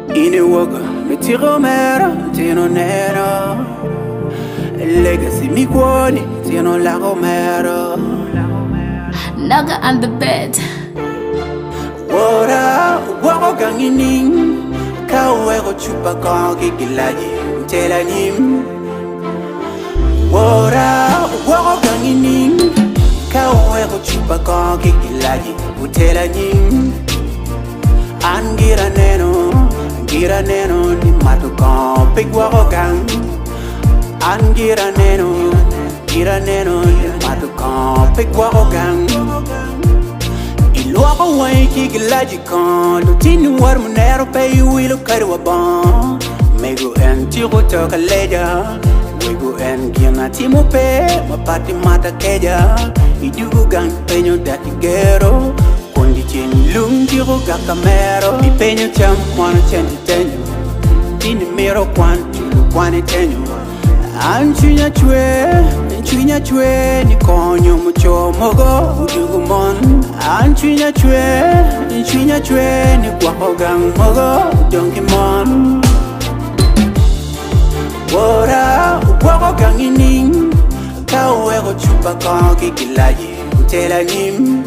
Inewaga, me tiro mera, tino nera. Legacy mi kwani, tino la romero. Naga on the bed. Wora, wako gangining. Kawego chupa kongi gilaji, tela nim. Wora, wako gangining. Kawego chupa kongi gilaji, tela nim. Angira neno ni matukan pigwako gang. Angira neno ni matukan pigwako gang. Iluako waiki gilaji kan lutini war munero pay wilo karwa ban. Mego en tiro toka leja. Mego en gina timo pe mapati mata keja. Idugu gang penyo dati gero. Lung tiro gakamero mi peño cham mwana chendi tenyo tini miro kwane tenyo anchunya chwe ni konyo mucho mogo udugu mon anchunya chwe ni kwako gang mogo udongi mon wora ukwako gang ining kawego chupa kongi gilaji utela nim.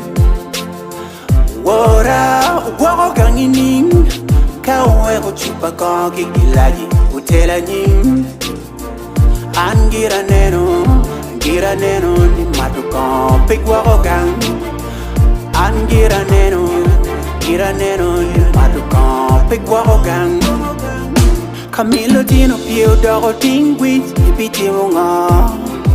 Wora, wako gangining. Kawego chupa kongi gilaji utela nyim. Angira neno ni matukan pigwako gang. Angira neno ni matukan pigwako gang. Camilo tino pio dogo tingwit ipiti munga.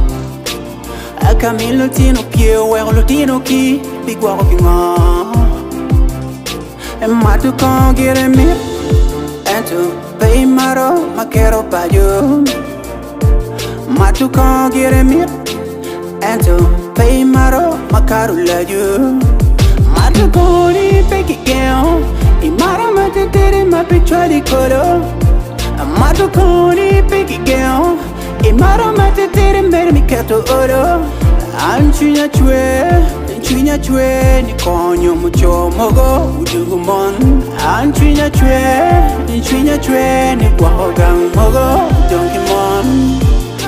Camilo tino pio wego tino ki pigwako kinga. And matukan get me and to pay maro makero payo. Matukan get me and to pay maro makarula yo. Matukan ni peki geo imara matere mapechwa di koro. Matukan ni peki geo imara matere mere mikato oro. Anchunya chwe ni konyo mucho mogo udugu mon. Anchunya chwe ni kwako gang mogo udongi mon.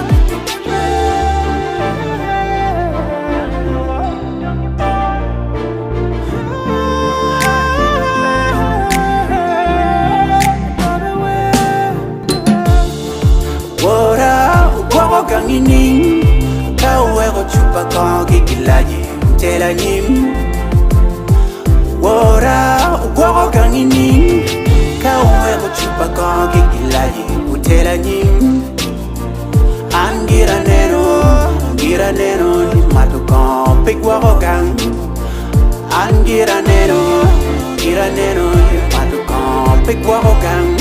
Wora, kwako gang ining. Kawego chupa kongi gilaji utela nyim. Wora, wako gangining. Kawego chupa kongi gilaji utela nyim. Angira neno ni matukan pigwako gang. Angira neno ni matukan pigwako gang.